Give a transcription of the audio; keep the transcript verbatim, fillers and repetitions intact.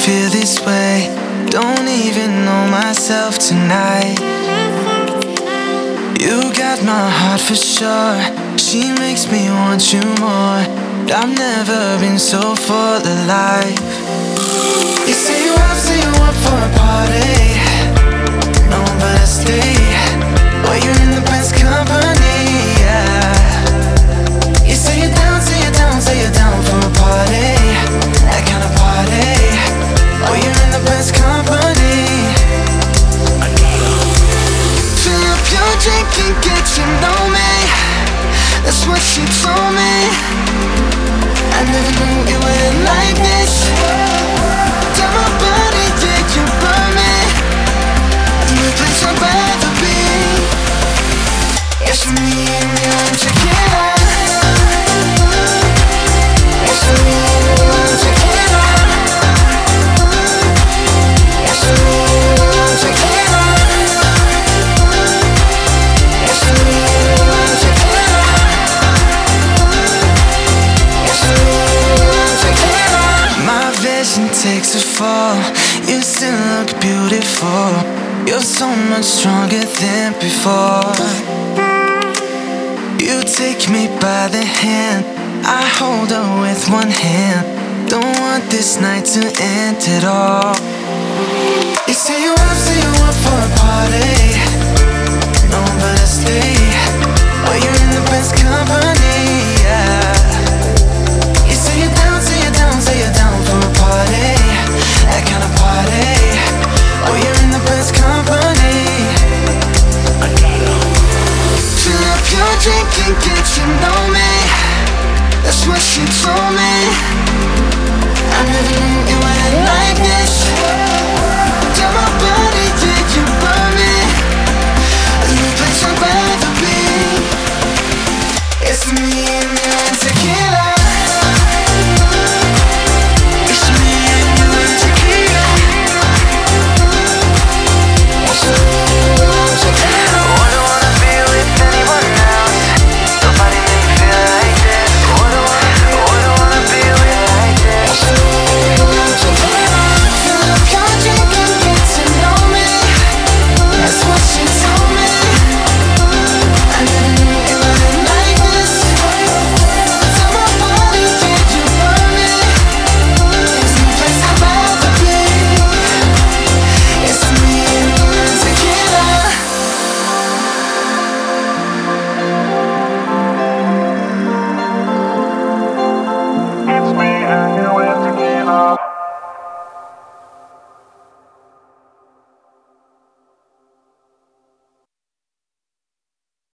feel this way. Don't even know myself tonight. You got my heart for sure. She makes me want you more. I've never been so full of life. You say you up, say you up for a party. No one better stay. Well, you're in the best company, yeah. You say you're down, say you're down, say you're down for a party. That kind of party. Oh, you're in the best company. Fill up your drink and get to know me. That's what she told me. I never knew it went like this. Tell my body, yeah, you burn me. No place I'd rather be. It's me and you and tequila. It's me and you and tequila. It's me and you and tequila. It's me and you and tequila. It's me and you and tequila. My vision takes a fall. You still look beautiful. You're so much stronger than before. You take me by the hand. I hold her with one hand. Don't want this night to end at all. You say you up, say you up for a party. No one better stay. Oh, you're in the best company.